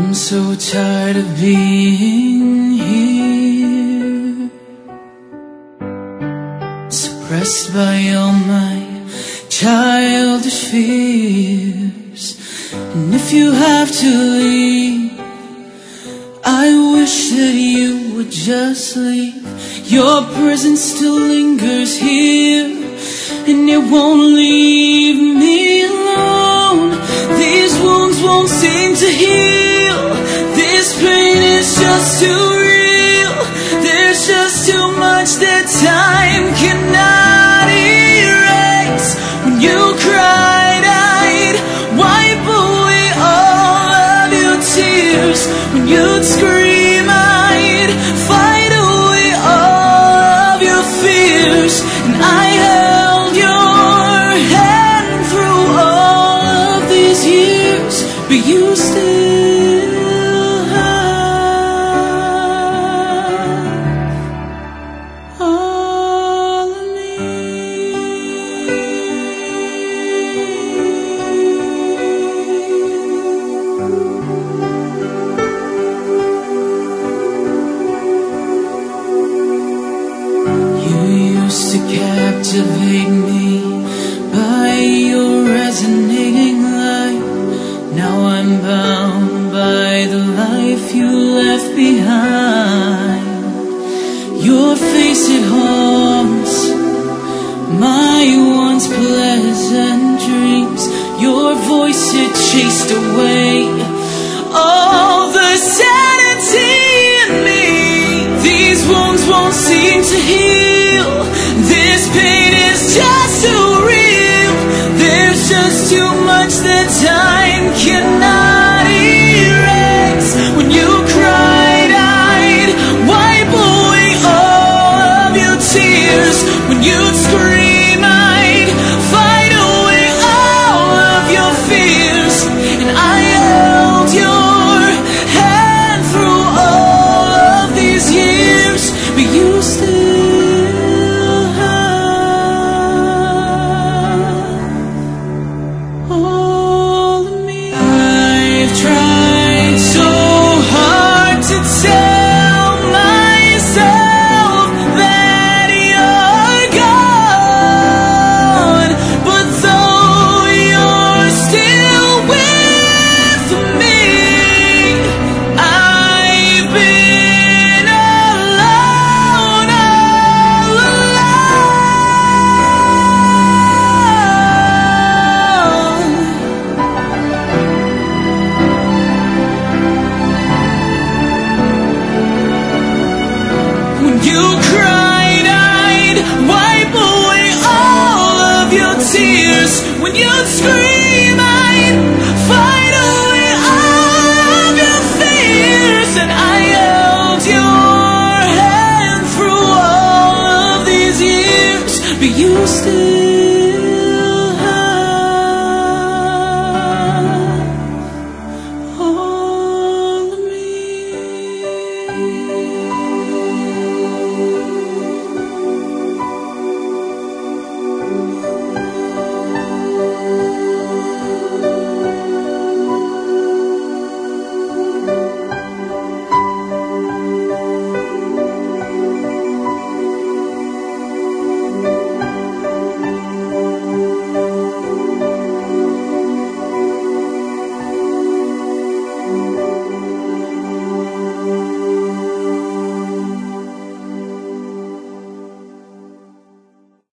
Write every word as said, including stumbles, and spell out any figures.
I'm so tired of being here, suppressed by all my childish fears. And if you have to leave, I wish that you would just leave. Your presence still lingers here, and it won't leave me alone. These wounds won't seem to heal. This pain is just too real. There's just too much that time cannot erase. When you cried, I'd wipe away all of your tears. When you'd scream, I'd fight away all of your fears. And I held your hand through all of these years, but you still have all of me. You used to captivate me by your resonating light. Now I'm bound by the life you left behind. Your face, it haunts my once pleasant dreams. Your voice, it chased away all the sanity in me. These wounds won't seem to heal. This pain is just too real. There's just too much that time cannot erase. When you cried, I'd wipe away all of your tears. When you'd scream, I'd fight away all of your fears. And I held your hand through all of these years, but you still have all of me. I've tried so hard to tell myself that you're gone, but though you're still with me, I've been alone all along. When you cried, I'd wipe away all of your tears. When you'd scream,